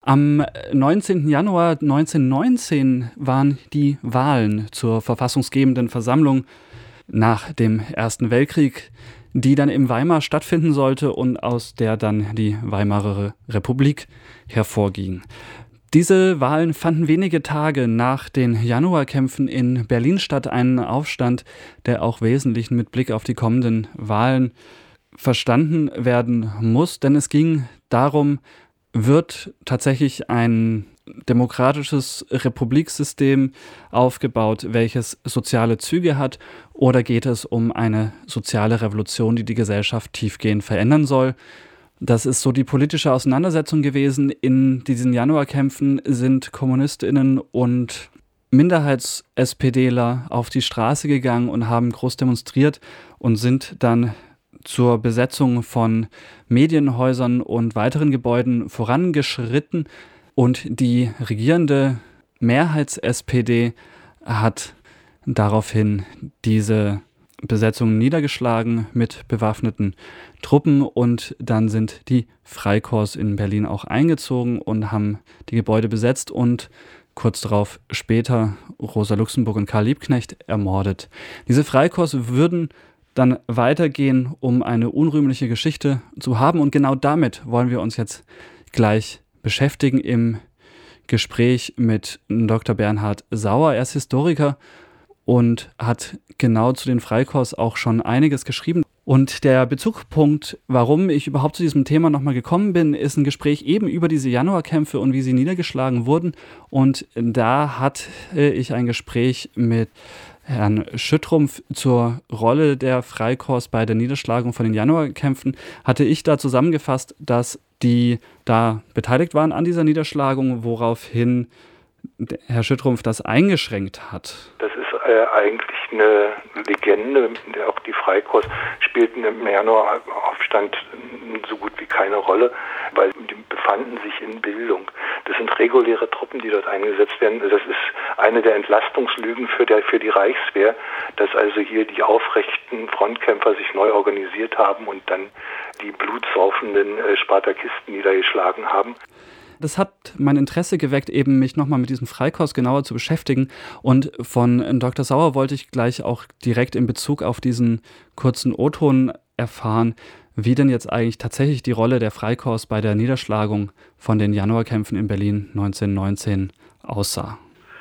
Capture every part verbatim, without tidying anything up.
Am neunzehnten Januar neunzehnhundertneunzehn waren die Wahlen zur verfassungsgebenden Versammlung nach dem Ersten Weltkrieg, die dann in Weimar stattfinden sollte und aus der dann die Weimarer Republik hervorging. Diese Wahlen fanden wenige Tage nach den Januarkämpfen in Berlin statt, ein Aufstand, der auch wesentlich mit Blick auf die kommenden Wahlen verstanden werden muss, denn es ging darum, wird tatsächlich ein demokratisches Republiksystem aufgebaut, welches soziale Züge hat, oder geht es um eine soziale Revolution, die die Gesellschaft tiefgehend verändern soll? Das ist so die politische Auseinandersetzung gewesen. In diesen Januarkämpfen sind KommunistInnen und Minderheits-SPDler auf die Straße gegangen und haben groß demonstriert und sind dann zur Besetzung von Medienhäusern und weiteren Gebäuden vorangeschritten. Und die regierende Mehrheits-S P D hat daraufhin diese Besetzung niedergeschlagen mit bewaffneten Truppen, und dann sind die Freikorps in Berlin auch eingezogen und haben die Gebäude besetzt und kurz darauf später Rosa Luxemburg und Karl Liebknecht ermordet. Diese Freikorps würden dann weitergehen, um eine unrühmliche Geschichte zu haben, und genau damit wollen wir uns jetzt gleich beschäftigen im Gespräch mit Doktor Bernhard Sauer. Er ist Historiker und hat genau zu den Freikorps auch schon einiges geschrieben. Und der Bezugspunkt, warum ich überhaupt zu diesem Thema nochmal gekommen bin, ist ein Gespräch eben über diese Januarkämpfe und wie sie niedergeschlagen wurden. Und da hatte ich ein Gespräch mit Herrn Schüttrumpf zur Rolle der Freikorps bei der Niederschlagung von den Januarkämpfen. Hatte ich da zusammengefasst, dass die da beteiligt waren an dieser Niederschlagung, woraufhin Herr Schüttrumpf das eingeschränkt hat. Das ist äh, eigentlich eine Legende. Auch die Freikorps spielten im Januaraufstand so gut wie keine Rolle, weil die befanden sich in Bildung. Das sind reguläre Truppen, die dort eingesetzt werden. Das ist eine der Entlastungslügen für, der, für die Reichswehr, dass also hier die aufrechten Frontkämpfer sich neu organisiert haben und dann die blutsaufenden äh, Spartakisten niedergeschlagen haben. Das hat mein Interesse geweckt, eben mich nochmal mit diesem Freikorps genauer zu beschäftigen. Und von Doktor Sauer wollte ich gleich auch direkt in Bezug auf diesen kurzen O-Ton erfahren, wie denn jetzt eigentlich tatsächlich die Rolle der Freikorps bei der Niederschlagung von den Januarkämpfen in Berlin neunzehnhundertneunzehn aussah.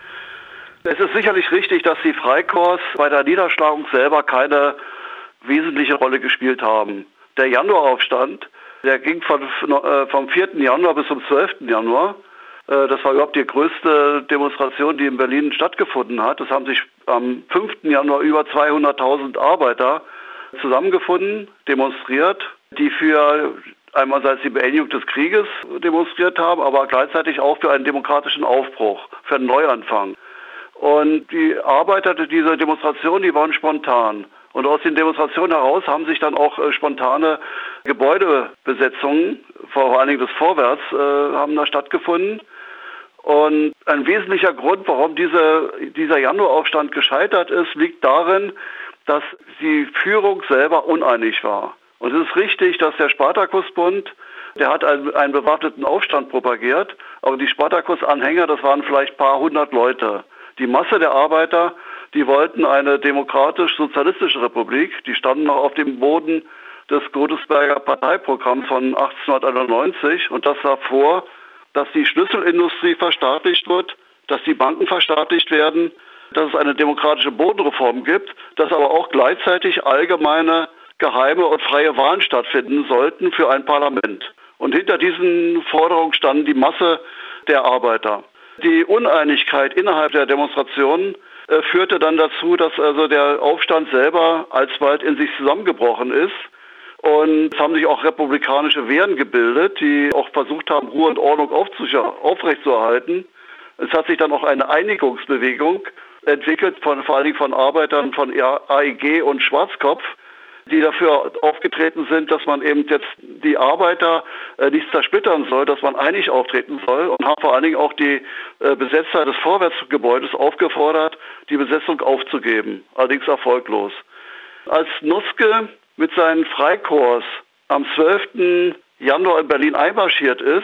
Es ist sicherlich richtig, dass die Freikorps bei der Niederschlagung selber keine wesentliche Rolle gespielt haben. Der Januaraufstand, der ging von, äh, vom vierten Januar bis zum zwölften Januar. Äh, das war überhaupt die größte Demonstration, die in Berlin stattgefunden hat. Es haben sich am fünften Januar über zweihunderttausend Arbeiter zusammengefunden, demonstriert, die für einerseits die Beendigung des Krieges demonstriert haben, aber gleichzeitig auch für einen demokratischen Aufbruch, für einen Neuanfang. Und die Arbeiter dieser Demonstration, die waren spontan. Und aus den Demonstrationen heraus haben sich dann auch äh, spontane Gebäudebesetzungen, vor allen Dingen des Vorwärts, äh, haben da stattgefunden. Und ein wesentlicher Grund, warum diese, dieser Januaraufstand gescheitert ist, liegt darin, dass die Führung selber uneinig war. Und es ist richtig, dass der Spartakusbund, der hat einen, einen bewaffneten Aufstand propagiert, aber die Spartakus-Anhänger, das waren vielleicht ein paar hundert Leute. Die Masse der Arbeiter, die wollten eine demokratisch-sozialistische Republik. Die standen noch auf dem Boden des Godesberger Parteiprogramms von achtzehnhunderteinundneunzig. Und das sah vor, dass die Schlüsselindustrie verstaatlicht wird, dass die Banken verstaatlicht werden, dass es eine demokratische Bodenreform gibt, dass aber auch gleichzeitig allgemeine, geheime und freie Wahlen stattfinden sollten für ein Parlament. Und hinter diesen Forderungen standen die Masse der Arbeiter. Die Uneinigkeit innerhalb der Demonstrationen äh, führte dann dazu, dass also der Aufstand selber alsbald in sich zusammengebrochen ist. Und es haben sich auch republikanische Wehren gebildet, die auch versucht haben, Ruhe und Ordnung aufrechtzuerhalten. Es hat sich dann auch eine Einigungsbewegung entwickelt, von, vor allen Dingen von Arbeitern von A E G und Schwarzkopf, die dafür aufgetreten sind, dass man eben jetzt die Arbeiter äh, nicht zersplittern soll, dass man einig auftreten soll, und haben vor allen Dingen auch die äh, Besetzer des Vorwärtsgebäudes aufgefordert, die Besetzung aufzugeben, allerdings erfolglos. Als Noske mit seinen Freikorps am zwölften Januar in Berlin einmarschiert ist,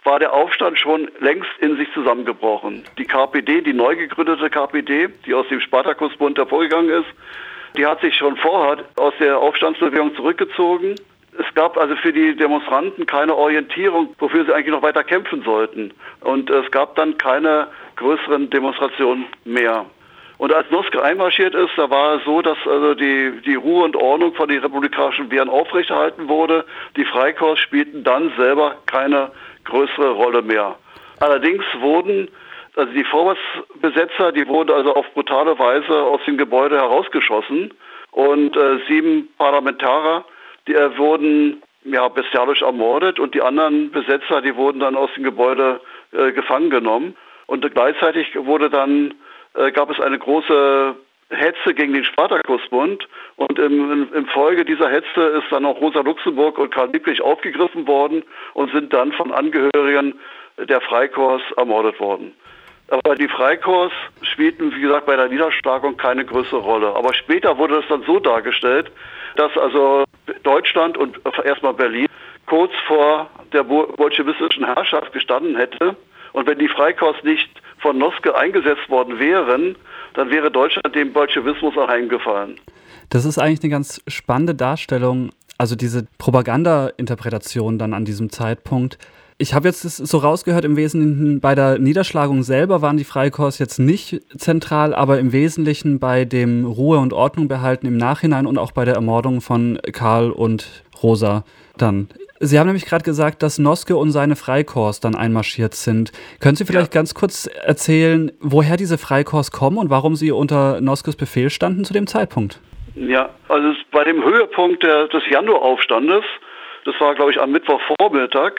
war der Aufstand schon längst in sich zusammengebrochen. Die K P D, die neu gegründete K P D, die aus dem Spartakusbund hervorgegangen ist, die hat sich schon vorher aus der Aufstandsbewegung zurückgezogen. Es gab also für die Demonstranten keine Orientierung, wofür sie eigentlich noch weiter kämpfen sollten. Und es gab dann keine größeren Demonstrationen mehr. Und als Noske einmarschiert ist, da war es so, dass also die, die Ruhe und Ordnung von den republikanischen Wehren aufrechterhalten wurde. Die Freikorps spielten dann selber keine größere Rolle mehr. Allerdings wurden also die Vorwärtsbesetzer, die wurden also auf brutale Weise aus dem Gebäude herausgeschossen. Und äh, sieben Parlamentarier, die äh, wurden ja bestialisch ermordet und die anderen Besetzer, die wurden dann aus dem Gebäude äh, gefangen genommen. Und äh, gleichzeitig wurde dann äh, gab es eine große Hetze gegen den Spartakusbund und im, im, im Folge dieser Hetze ist dann auch Rosa Luxemburg und Karl Liebknecht aufgegriffen worden und sind dann von Angehörigen der Freikorps ermordet worden. Aber die Freikorps spielten, wie gesagt, bei der Niederschlagung keine größere Rolle. Aber später wurde es dann so dargestellt, dass also Deutschland und erstmal Berlin kurz vor der bolschewistischen Herrschaft gestanden hätte. Und wenn die Freikorps nicht von Noske eingesetzt worden wären, dann wäre Deutschland dem Bolschewismus auch heimgefallen. Das ist eigentlich eine ganz spannende Darstellung, also diese Propaganda-Interpretation dann an diesem Zeitpunkt. Ich habe jetzt so rausgehört, im Wesentlichen bei der Niederschlagung selber waren die Freikorps jetzt nicht zentral, aber im Wesentlichen bei dem Ruhe und Ordnung behalten im Nachhinein und auch bei der Ermordung von Karl und Rosa dann. Sie haben nämlich gerade gesagt, dass Noske und seine Freikorps dann einmarschiert sind. Können Sie vielleicht ja. ganz kurz erzählen, woher diese Freikorps kommen und warum sie unter Noskes Befehl standen zu dem Zeitpunkt? Ja, also bei dem Höhepunkt der, des Januaraufstandes, das war, glaube ich, am Mittwochvormittag,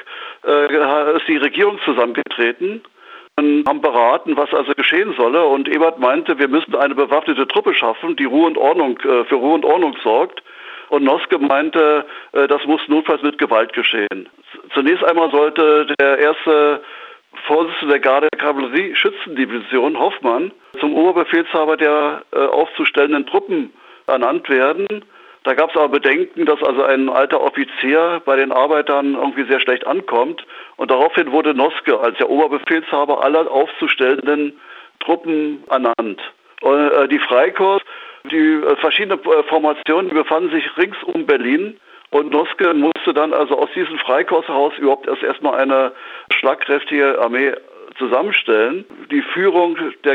äh, ist die Regierung zusammengetreten und haben beraten, was also geschehen solle. Und Ebert meinte, wir müssen eine bewaffnete Truppe schaffen, die Ruhe und Ordnung, äh, für Ruhe und Ordnung sorgt. Und Noske meinte, äh, das muss notfalls mit Gewalt geschehen. Zunächst einmal sollte der erste Vorsitzende der Garde-Kavallerie-Schützendivision, Hoffmann, zum Oberbefehlshaber der äh, aufzustellenden Truppen ernannt werden. Da gab es aber Bedenken, dass also ein alter Offizier bei den Arbeitern irgendwie sehr schlecht ankommt. Und daraufhin wurde Noske als der Oberbefehlshaber aller aufzustellenden Truppen ernannt. Und äh, die Freikorps, die äh, verschiedenen äh, Formationen, die befanden sich rings um Berlin. Und Noske musste dann also aus diesen Freikorps heraus überhaupt erst erstmal eine schlagkräftige Armee zusammenstellen. Die Führung der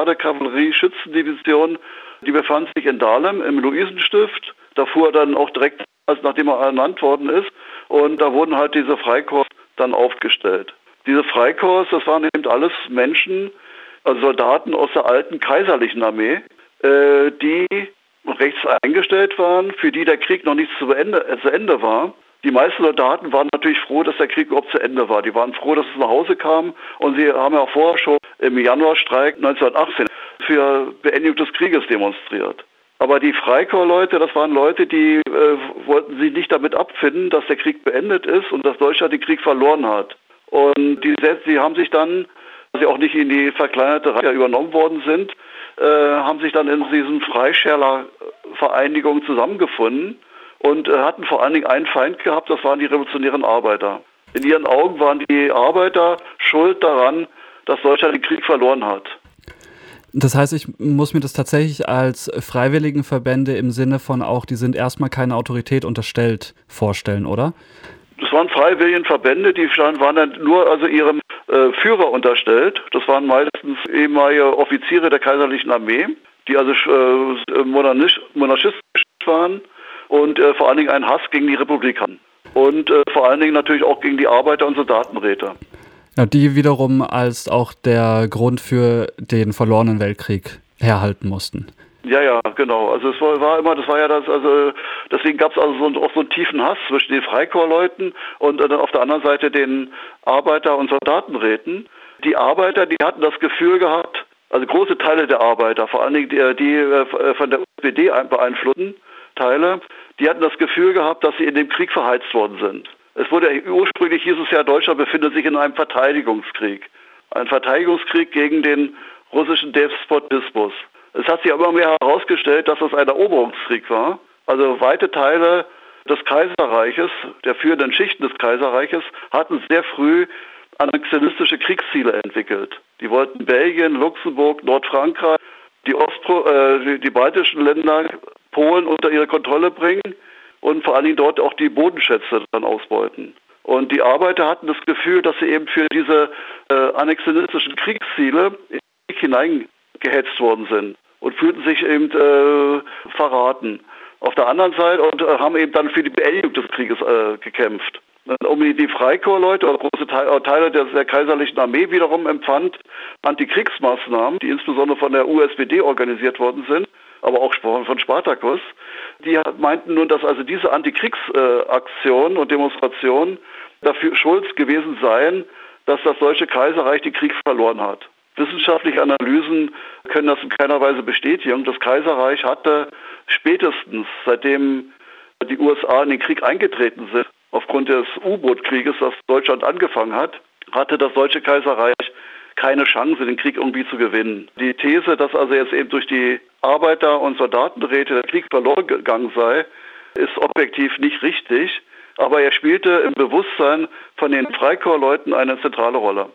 Garde-Kavallerie-Schützendivision, die befand sich in Dahlem im Luisenstift. Da fuhr er dann auch direkt, nachdem er ernannt worden ist. Und da wurden halt diese Freikorps dann aufgestellt. Diese Freikorps, das waren eben alles Menschen, also Soldaten aus der alten kaiserlichen Armee, äh, die rechts eingestellt waren, für die der Krieg noch nicht zu Ende, äh, zu Ende war. Die meisten Soldaten waren natürlich froh, dass der Krieg überhaupt zu Ende war. Die waren froh, dass es nach Hause kam. Und sie haben ja vorher schon im Januarstreik neunzehnhundertachtzehn für Beendigung des Krieges demonstriert. Aber die Freikorps-Leute, das waren Leute, die äh, wollten sich nicht damit abfinden, dass der Krieg beendet ist und dass Deutschland den Krieg verloren hat. Und die, die haben sich dann, dass sie auch nicht in die verkleinerte Reihe übernommen worden sind, äh, haben sich dann in diesen Freischärler-Vereinigungen zusammengefunden und äh, hatten vor allen Dingen einen Feind gehabt, das waren die revolutionären Arbeiter. In ihren Augen waren die Arbeiter schuld daran, dass Deutschland den Krieg verloren hat. Das heißt, ich muss mir das tatsächlich als Freiwilligenverbände im Sinne von auch, die sind erstmal keine Autorität unterstellt, vorstellen, oder? Das waren Freiwilligenverbände, die waren dann nur also ihrem äh, Führer unterstellt. Das waren meistens ehemalige Offiziere der kaiserlichen Armee, die also äh, monarchistisch waren und äh, vor allen Dingen einen Hass gegen die Republik hatten. Und äh, vor allen Dingen natürlich auch gegen die Arbeiter- und Soldatenräte. Ja, die wiederum als auch der Grund für den verlorenen Weltkrieg herhalten mussten. Ja, ja, genau. Also es war, war immer, das war ja das, also deswegen gab es also so, auch so einen tiefen Hass zwischen den Freikorps-Leuten und dann auf der anderen Seite den Arbeiter- und Soldatenräten. Die Arbeiter, die hatten das Gefühl gehabt, also große Teile der Arbeiter, vor allen Dingen die, die von der U S P D beeinflussten Teile, die hatten das Gefühl gehabt, dass sie in dem Krieg verheizt worden sind. Es wurde ursprünglich hieß es ja, Deutschland befindet sich in einem Verteidigungskrieg. Ein Verteidigungskrieg gegen den russischen Despotismus. Es hat sich aber immer mehr herausgestellt, dass das ein Eroberungskrieg war. Also weite Teile des Kaiserreiches, der führenden Schichten des Kaiserreiches, hatten sehr früh annexionistische Kriegsziele entwickelt. Die wollten Belgien, Luxemburg, Nordfrankreich, die, Ostpro, äh, die, die baltischen Länder, Polen unter ihre Kontrolle bringen und vor allen Dingen dort auch die Bodenschätze dann ausbeuten. Und die Arbeiter hatten das Gefühl, dass sie eben für diese äh, annexionistischen Kriegsziele in den Krieg hineingehetzt worden sind und fühlten sich eben äh, verraten. Auf der anderen Seite und äh, haben eben dann für die Beendigung des Krieges äh, gekämpft. Um die, die Freikorps-Leute oder große Teile, Teile der, der kaiserlichen Armee wiederum empfand Antikriegsmaßnahmen, die insbesondere von der U S P D organisiert worden sind, aber auch von Spartacus. Die meinten nun, dass also diese Antikriegsaktionen und Demonstrationen dafür schuld gewesen seien, dass das Deutsche Kaiserreich den Krieg verloren hat. Wissenschaftliche Analysen können das in keiner Weise bestätigen. Das Kaiserreich hatte spätestens, seitdem die U S A in den Krieg eingetreten sind, aufgrund des U-Boot-Krieges, das Deutschland angefangen hat, hatte das Deutsche Kaiserreich keine Chance, den Krieg irgendwie zu gewinnen. Die These, dass also jetzt eben durch die Arbeiter- und Soldatenräte der Krieg verloren gegangen sei, ist objektiv nicht richtig, aber er spielte im Bewusstsein von den Freikorps-Leuten eine zentrale Rolle.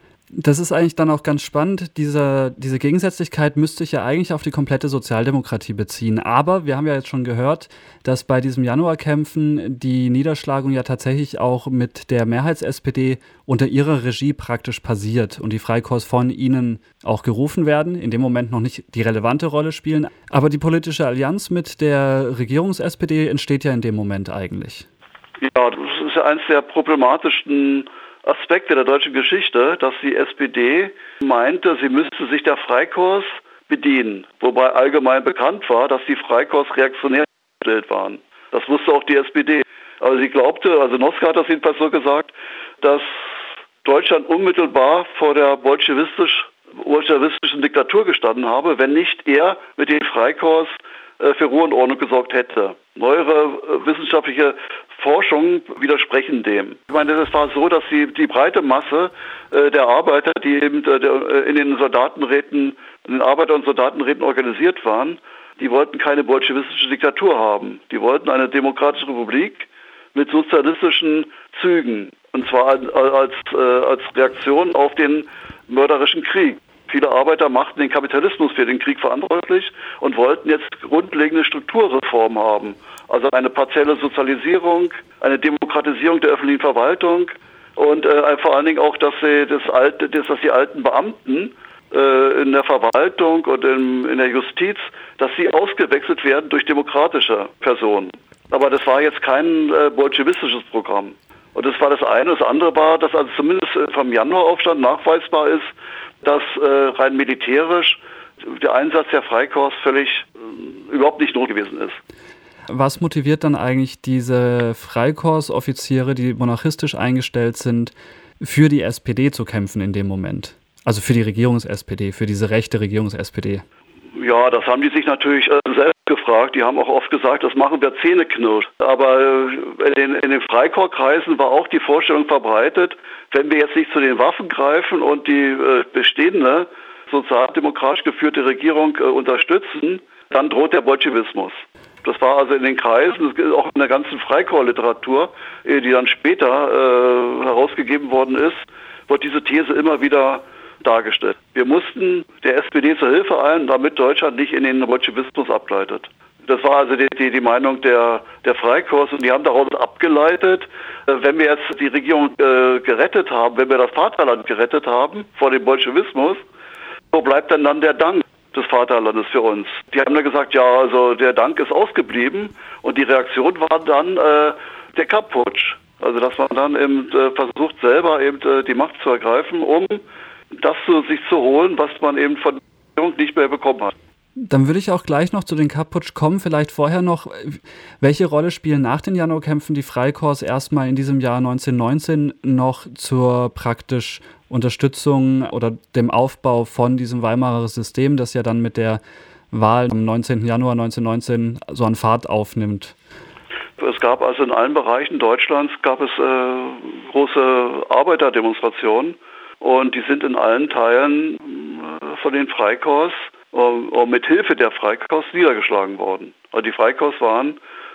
Das ist eigentlich dann auch ganz spannend. Diese, diese Gegensätzlichkeit müsste sich ja eigentlich auf die komplette Sozialdemokratie beziehen. Aber wir haben ja jetzt schon gehört, dass bei diesem Januarkämpfen die Niederschlagung ja tatsächlich auch mit der Mehrheits-S P D unter ihrer Regie praktisch passiert und die Freikorps von ihnen auch gerufen werden, in dem Moment noch nicht die relevante Rolle spielen. Aber die politische Allianz mit der Regierungs-S P D entsteht ja in dem Moment eigentlich. Ja, das ist ja eines der problematischsten Aspekte der deutschen Geschichte, dass die S P D meinte, sie müsste sich der Freikorps bedienen, wobei allgemein bekannt war, dass die Freikorps reaktionär gestellt waren. Das wusste auch die S P D. Aber sie glaubte, also Noske hat das jedenfalls so gesagt, dass Deutschland unmittelbar vor der bolschewistisch, bolschewistischen Diktatur gestanden habe, wenn nicht er mit den Freikorps äh, für Ruhe und Ordnung gesorgt hätte. Neuere äh, wissenschaftliche Forschungen widersprechen dem. Ich meine, es war so, dass die, die breite Masse äh, der Arbeiter, die eben äh, der, in den Soldatenräten, in den Arbeiter- und Soldatenräten organisiert waren, die wollten keine bolschewistische Diktatur haben. Die wollten eine demokratische Republik mit sozialistischen Zügen. Und zwar als, als, äh, als Reaktion auf den mörderischen Krieg. Viele Arbeiter machten den Kapitalismus für den Krieg verantwortlich und wollten jetzt grundlegende Strukturreformen haben. Also eine partielle Sozialisierung, eine Demokratisierung der öffentlichen Verwaltung und äh, vor allen Dingen auch, dass, sie das alte, dass, dass die alten Beamten äh, in der Verwaltung und in, in der Justiz, dass sie ausgewechselt werden durch demokratische Personen. Aber das war jetzt kein äh, bolschewistisches Programm. Und das war das eine. Das andere war, dass also zumindest vom Januaraufstand nachweisbar ist, dass äh, rein militärisch der Einsatz der Freikorps völlig äh, überhaupt nicht notwendig gewesen ist. Was motiviert dann eigentlich diese Freikorps-Offiziere, die monarchistisch eingestellt sind, für die S P D zu kämpfen in dem Moment? Also für die Regierungs-S P D, für diese rechte Regierungs-S P D? Ja, das haben die sich natürlich äh, selbst gefragt. Die haben auch oft gesagt, das machen wir zähneknirsch. Aber äh, in den, in den Freikorpskreisen war auch die Vorstellung verbreitet, wenn wir jetzt nicht zu den Waffen greifen und die äh, bestehende sozialdemokratisch geführte Regierung äh, unterstützen, dann droht der Bolschewismus. Das war also in den Kreisen, auch in der ganzen Freikorps-Literatur, die dann später äh, herausgegeben worden ist, wird diese These immer wieder dargestellt. Wir mussten der S P D zur Hilfe eilen, damit Deutschland nicht in den Bolschewismus abgleitet. Das war also die, die, die Meinung der, der Freikorps und die haben daraus abgeleitet, äh, wenn wir jetzt die Regierung äh, gerettet haben, wenn wir das Vaterland gerettet haben vor dem Bolschewismus, wo bleibt denn dann der Dank des Vaterlandes für uns? Die haben dann gesagt, ja, also der Dank ist ausgeblieben und die Reaktion war dann äh, der Kapp-Putsch. Also dass man dann eben äh, versucht, selber eben äh, die Macht zu ergreifen, um das zu, sich zu holen, was man eben von der Regierung nicht mehr bekommen hat. Dann würde ich auch gleich noch zu den Kapp-Putsch kommen. Vielleicht vorher noch, welche Rolle spielen nach den Januarkämpfen die Freikorps erstmal in diesem Jahr neunzehnhundertneunzehn noch zur praktisch Unterstützung oder dem Aufbau von diesem Weimarer System, das ja dann mit der Wahl am neunzehnten Januar neunzehnhundertneunzehn so an Fahrt aufnimmt? Es gab also in allen Bereichen Deutschlands gab es äh, große Arbeiterdemonstrationen und die sind in allen Teilen äh, von den Freikorps und mit Hilfe der Freikorps niedergeschlagen worden. Also die Freikorps waren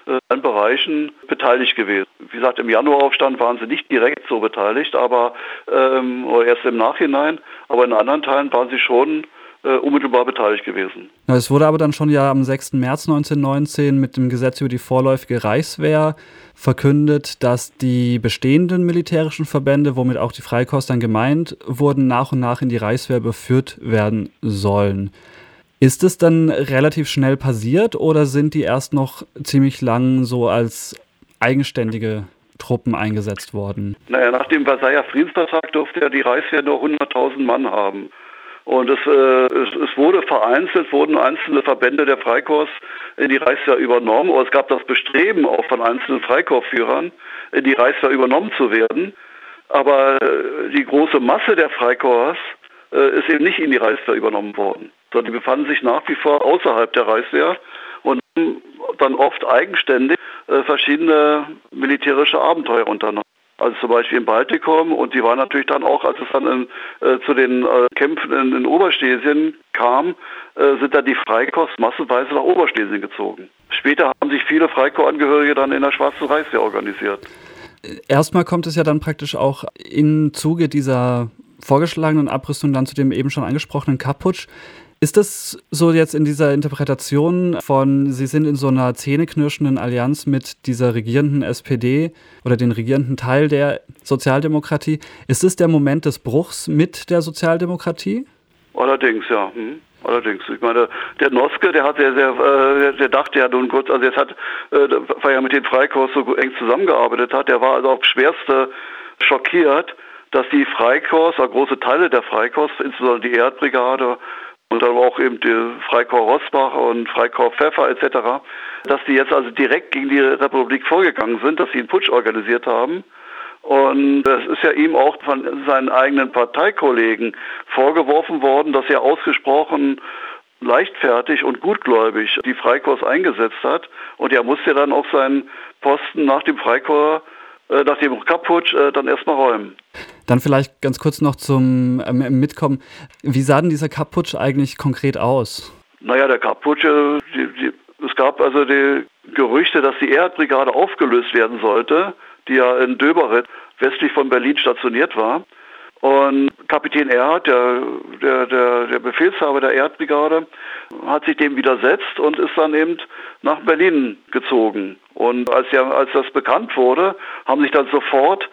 in Bereichen beteiligt gewesen. Wie gesagt, im Januaraufstand waren sie nicht direkt so beteiligt, aber ähm, oder erst im Nachhinein, aber in anderen Teilen waren sie schon äh, unmittelbar beteiligt gewesen. Ja, es wurde aber dann schon ja am sechsten März neunzehnhundertneunzehn mit dem Gesetz über die vorläufige Reichswehr verkündet, dass die bestehenden militärischen Verbände, womit auch die Freikorps dann gemeint wurden, nach und nach in die Reichswehr überführt werden sollen. Ist es dann relativ schnell passiert oder sind die erst noch ziemlich lang so als eigenständige Truppen eingesetzt worden? Naja, nach dem Versailler Friedensvertrag durfte ja die Reichswehr nur hunderttausend Mann haben. Und es, äh, es, es wurde vereinzelt, wurden einzelne Verbände der Freikorps in die Reichswehr übernommen. Oder es gab das Bestreben auch von einzelnen Freikorpsführern, in die Reichswehr übernommen zu werden. Aber äh, die große Masse der Freikorps äh, ist eben nicht in die Reichswehr übernommen worden, sondern die befanden sich nach wie vor außerhalb der Reichswehr und dann oft eigenständig äh, verschiedene militärische Abenteuer unternommen. Also zum Beispiel im Baltikum, und die waren natürlich dann auch, als es dann in, äh, zu den äh, Kämpfen in, in Oberschlesien kam, äh, sind dann die Freikorps massenweise nach Oberschlesien gezogen. Später haben sich viele Freikorpsangehörige dann in der Schwarzen Reichswehr organisiert. Erstmal kommt es ja dann praktisch auch im Zuge dieser vorgeschlagenen Abrüstung dann zu dem eben schon angesprochenen Kapp-Putsch. Ist das so jetzt in dieser Interpretation von, Sie sind in so einer zähneknirschenden Allianz mit dieser regierenden S P D oder den regierenden Teil der Sozialdemokratie, ist es der Moment des Bruchs mit der Sozialdemokratie? Allerdings, ja. Hm. Allerdings. Ich meine, der Noske, der hat sehr, sehr, äh, der dachte ja nun kurz, also jetzt hat, äh, weil er mit den Freikorps so eng zusammengearbeitet hat, der war also aufs Schwerste schockiert, dass die Freikorps, also große Teile der Freikorps, insbesondere die Erdbrigade, und dann auch eben die Freikorps Rossbach und Freikorps Pfeffer et cetera, dass die jetzt also direkt gegen die Republik vorgegangen sind, dass sie einen Putsch organisiert haben. Und es ist ja ihm auch von seinen eigenen Parteikollegen vorgeworfen worden, dass er ausgesprochen leichtfertig und gutgläubig die Freikorps eingesetzt hat. Und er musste dann auch seinen Posten nach dem Freikorps, äh, nach dem Kapp-Putsch, äh, dann erstmal räumen. Dann vielleicht ganz kurz noch zum ähm, Mitkommen. Wie sah denn dieser Kapp-Putsch eigentlich konkret aus? Naja, der Kapp-Putsch, äh, die, die, es gab also die Gerüchte, dass die Erdbrigade aufgelöst werden sollte, die ja in Döberitz westlich von Berlin stationiert war. Und Kapitän Erhard, der, der, der, der Befehlshaber der Erdbrigade, hat sich dem widersetzt und ist dann eben nach Berlin gezogen. Und als, ja, als das bekannt wurde, haben sich dann sofort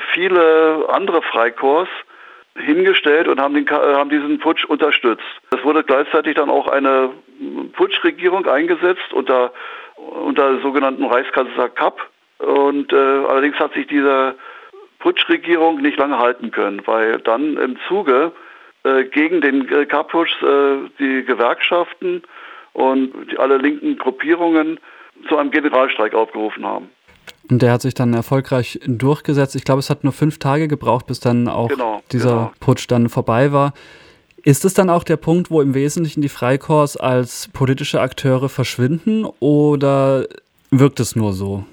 viele andere Freikorps hingestellt und haben, den, haben diesen Putsch unterstützt. Es wurde gleichzeitig dann auch eine Putschregierung eingesetzt unter, unter der sogenannten Reichskanzler Kapp. Und äh, allerdings hat sich diese Putschregierung nicht lange halten können, weil dann im Zuge äh, gegen den äh, Kapp-Putsch äh, die Gewerkschaften und die, alle linken Gruppierungen zu einem Generalstreik aufgerufen haben. Und der hat sich dann erfolgreich durchgesetzt. Ich glaube, es hat nur fünf Tage gebraucht, bis dann auch genau, dieser genau. Putsch dann vorbei war. Ist es dann auch der Punkt, wo im Wesentlichen die Freikorps als politische Akteure verschwinden oder wirkt es nur so?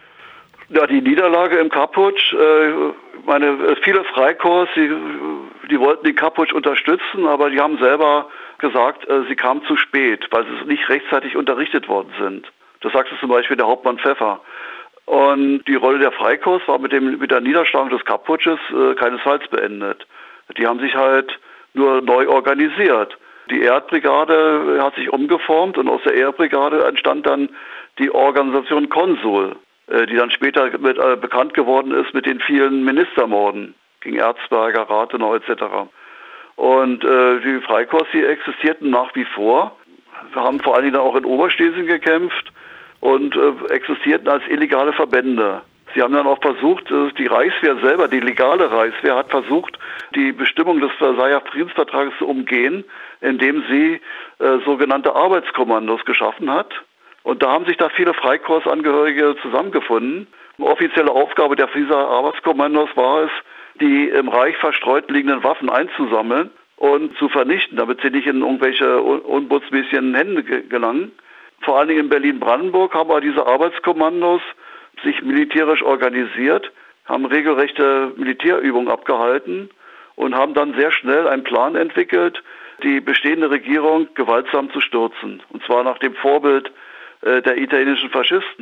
Ja, die Niederlage im Kapp-Putsch, äh, meine, viele Freikorps, die, die wollten den Kapp-Putsch unterstützen, aber die haben selber gesagt, äh, sie kamen zu spät, weil sie nicht rechtzeitig unterrichtet worden sind. Das sagte zum Beispiel der Hauptmann Pfeffer. Und die Rolle der Freikorps war mit, dem, mit der Niederschlagung des Kapp-Putsches äh, keinesfalls beendet. Die haben sich halt nur neu organisiert. Die Erdbrigade hat sich umgeformt und aus der Erdbrigade entstand dann die Organisation Konsul, äh, die dann später mit, äh, bekannt geworden ist mit den vielen Ministermorden gegen Erzberger, Rathenau et cetera. Und äh, die Freikorps, die existierten nach wie vor. Wir haben vor allen Dingen auch in Oberschlesien gekämpft und äh, existierten als illegale Verbände. Sie haben dann auch versucht, die Reichswehr selber, die legale Reichswehr, hat versucht, die Bestimmung des Versailler Friedensvertrages zu umgehen, indem sie äh, sogenannte Arbeitskommandos geschaffen hat. Und da haben sich da viele Freikorpsangehörige zusammengefunden. Eine offizielle Aufgabe der dieser Arbeitskommandos war es, die im Reich verstreut liegenden Waffen einzusammeln und zu vernichten, damit sie nicht in irgendwelche unbutzmäßigen Hände gelangen. Vor allen Dingen in Berlin-Brandenburg haben aber diese Arbeitskommandos sich militärisch organisiert, haben regelrechte Militärübungen abgehalten und haben dann sehr schnell einen Plan entwickelt, die bestehende Regierung gewaltsam zu stürzen. Und zwar nach dem Vorbild äh, der italienischen Faschisten.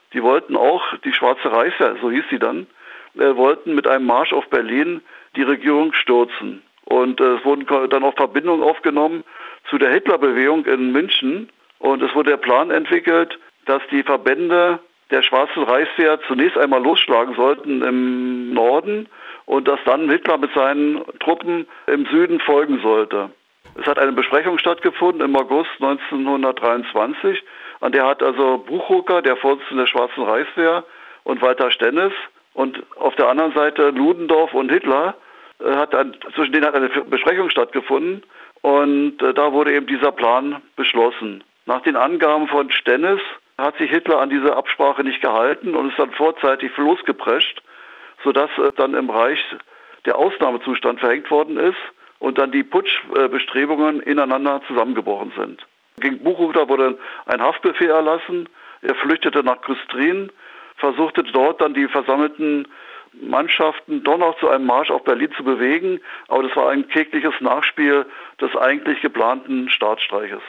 Die wollten auch, die Schwarze Reichswehr, so hieß sie dann, äh, wollten mit einem Marsch auf Berlin die Regierung stürzen. Und äh, es wurden dann auch Verbindungen aufgenommen zu der Hitlerbewegung in München. Und es wurde der Plan entwickelt, dass die Verbände der Schwarzen Reichswehr zunächst einmal losschlagen sollten im Norden und dass dann Hitler mit seinen Truppen im Süden folgen sollte. Es hat eine Besprechung stattgefunden im August neunzehnhundertdreiundzwanzig, an der hat also Buchrucker, der Vorsitzende der Schwarzen Reichswehr, und Walter Stennes und auf der anderen Seite Ludendorff und Hitler, äh, hat ein, zwischen denen hat eine Besprechung stattgefunden und äh, da wurde eben dieser Plan beschlossen. Nach den Angaben von Stennes hat sich Hitler an diese Absprache nicht gehalten und ist dann vorzeitig losgeprescht, sodass äh, dann im Reich der Ausnahmezustand verhängt worden ist und dann die Putschbestrebungen ineinander zusammengebrochen sind. Gegen Buchrucker wurde ein Haftbefehl erlassen. Er flüchtete nach Küstrin, versuchte dort dann die versammelten Mannschaften doch noch zu einem Marsch auf Berlin zu bewegen. Aber das war ein klägliches Nachspiel des eigentlich geplanten Staatsstreiches.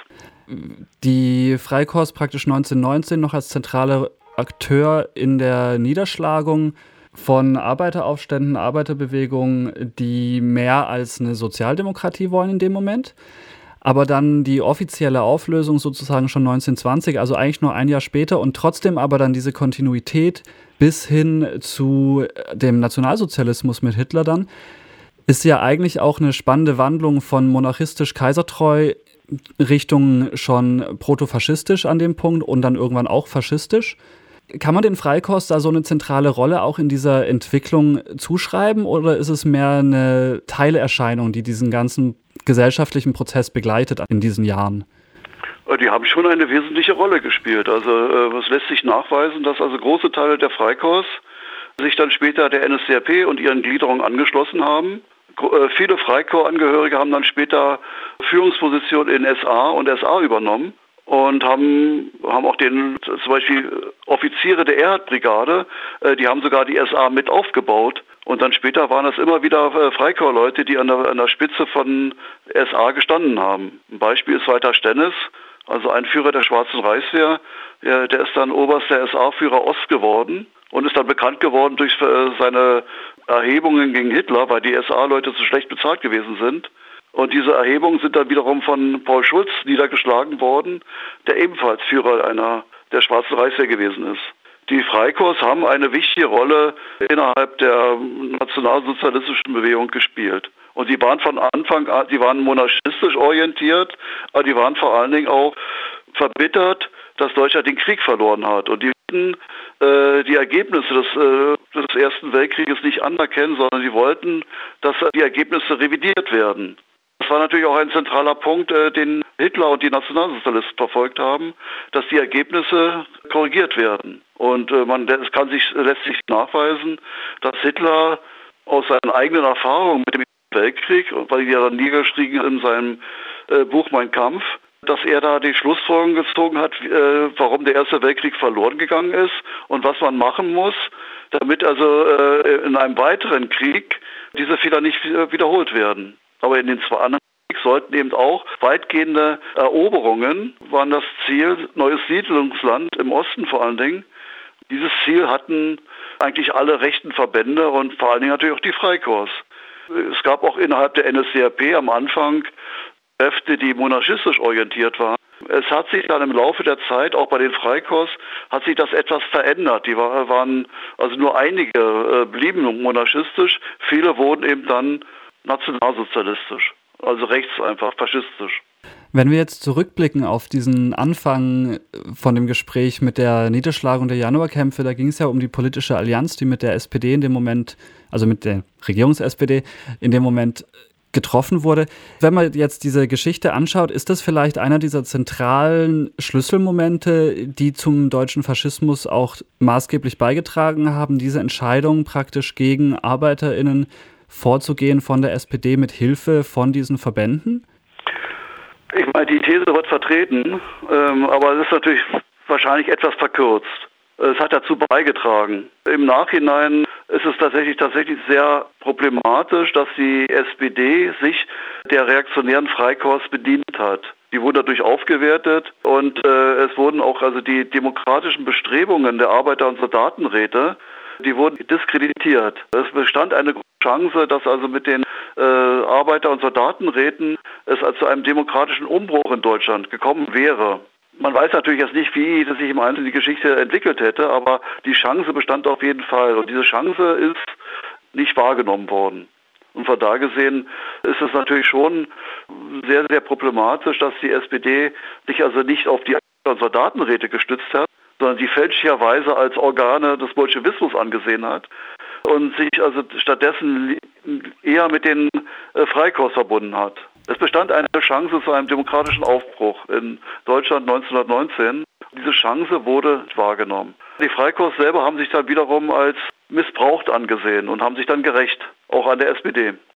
Die Freikorps praktisch neunzehnhundertneunzehn noch als zentraler Akteur in der Niederschlagung von Arbeiteraufständen, Arbeiterbewegungen, die mehr als eine Sozialdemokratie wollen in dem Moment. Aber dann die offizielle Auflösung sozusagen schon neunzehnhundertzwanzig, also eigentlich nur ein Jahr später und trotzdem aber dann diese Kontinuität bis hin zu dem Nationalsozialismus mit Hitler dann, ist ja eigentlich auch eine spannende Wandlung von monarchistisch-kaisertreu Richtung schon protofaschistisch an dem Punkt und dann irgendwann auch faschistisch. Kann man den Freikorps da so eine zentrale Rolle auch in dieser Entwicklung zuschreiben oder ist es mehr eine Teilerscheinung, die diesen ganzen gesellschaftlichen Prozess begleitet in diesen Jahren? Die haben schon eine wesentliche Rolle gespielt. Also es lässt sich nachweisen, dass also große Teile der Freikorps sich dann später der N S D A P und ihren Gliederungen angeschlossen haben. Viele Freikorpsangehörige haben dann später Führungspositionen in S A und S A übernommen und haben, haben auch den, zum Beispiel Offiziere der Erhard-Brigade, die haben sogar die S A mit aufgebaut. Und dann später waren es immer wieder Freikorps-Leute, die an der, an der Spitze von S A gestanden haben. Ein Beispiel ist Walter Stennes, also ein Führer der Schwarzen Reichswehr. Der, der ist dann oberster S A-Führer Ost geworden und ist dann bekannt geworden durch seine Erhebungen gegen Hitler, weil die S A-Leute zu schlecht bezahlt gewesen sind. Und diese Erhebungen sind dann wiederum von Paul Schulz niedergeschlagen worden, der ebenfalls Führer einer der Schwarzen Reichswehr gewesen ist. Die Freikorps haben eine wichtige Rolle innerhalb der nationalsozialistischen Bewegung gespielt. Und die waren von Anfang an, die waren monarchistisch orientiert, aber die waren vor allen Dingen auch verbittert, dass Deutschland den Krieg verloren hat. Und die wollten äh, die Ergebnisse des, äh, des Ersten Weltkrieges nicht anerkennen, sondern sie wollten, dass die Ergebnisse revidiert werden. Das war natürlich auch ein zentraler Punkt, äh, den Hitler und die Nationalsozialisten verfolgt haben, dass die Ergebnisse korrigiert werden. Und äh, man, es kann sich, lässt sich nachweisen, dass Hitler aus seinen eigenen Erfahrungen mit dem Weltkrieg, weil er dann niedergeschrieben in seinem äh, Buch Mein Kampf, dass er da die Schlussfolgerung gezogen hat, äh, warum der Erste Weltkrieg verloren gegangen ist und was man machen muss, damit also äh, in einem weiteren Krieg diese Fehler nicht äh, wiederholt werden. Aber in den zwei anderen Kriegen sollten eben auch weitgehende Eroberungen, waren das Ziel, neues Siedlungsland im Osten vor allen Dingen. Dieses Ziel hatten eigentlich alle rechten Verbände und vor allen Dingen natürlich auch die Freikorps. Es gab auch innerhalb der N S D A P am Anfang Kräfte, die monarchistisch orientiert waren. Es hat sich dann im Laufe der Zeit, auch bei den Freikorps, hat sich das etwas verändert. Die war, waren, also nur einige äh, blieben monarchistisch, viele wurden eben dann nationalsozialistisch, also rechts einfach, faschistisch. Wenn wir jetzt zurückblicken auf diesen Anfang von dem Gespräch mit der Niederschlagung der Januarkämpfe, da ging es ja um die politische Allianz, die mit der S P D in dem Moment, also mit der Regierungs-S P D in dem Moment getroffen wurde. Wenn man jetzt diese Geschichte anschaut, ist das vielleicht einer dieser zentralen Schlüsselmomente, die zum deutschen Faschismus auch maßgeblich beigetragen haben, diese Entscheidung praktisch gegen ArbeiterInnen vorzugehen von der S P D mit Hilfe von diesen Verbänden? Ich meine, die These wird vertreten, ähm, aber es ist natürlich wahrscheinlich etwas verkürzt. Es hat dazu beigetragen. Im Nachhinein ist es tatsächlich tatsächlich sehr problematisch, dass die S P D sich der reaktionären Freikorps bedient hat. Die wurden dadurch aufgewertet und äh, es wurden auch also die demokratischen Bestrebungen der Arbeiter- und Soldatenräte, die wurden diskreditiert. Es bestand eine große Chance, dass also mit den äh, Arbeiter- und Soldatenräten es also zu einem demokratischen Umbruch in Deutschland gekommen wäre. Man weiß natürlich jetzt nicht, wie das sich im Einzelnen die Geschichte entwickelt hätte, aber die Chance bestand auf jeden Fall. Und diese Chance ist nicht wahrgenommen worden. Und von da gesehen ist es natürlich schon sehr, sehr problematisch, dass die S P D sich also nicht auf die Arbeiter- und Soldatenräte gestützt hat, sondern die fälschlicherweise als Organe des Bolschewismus angesehen hat und sich also stattdessen eher mit den Freikorps verbunden hat. Es bestand eine Chance zu einem demokratischen Aufbruch in Deutschland neunzehnhundertneunzehn. Diese Chance wurde nicht wahrgenommen. Die Freikorps selber haben sich dann wiederum als missbraucht angesehen und haben sich dann gerächt, auch an der S P D.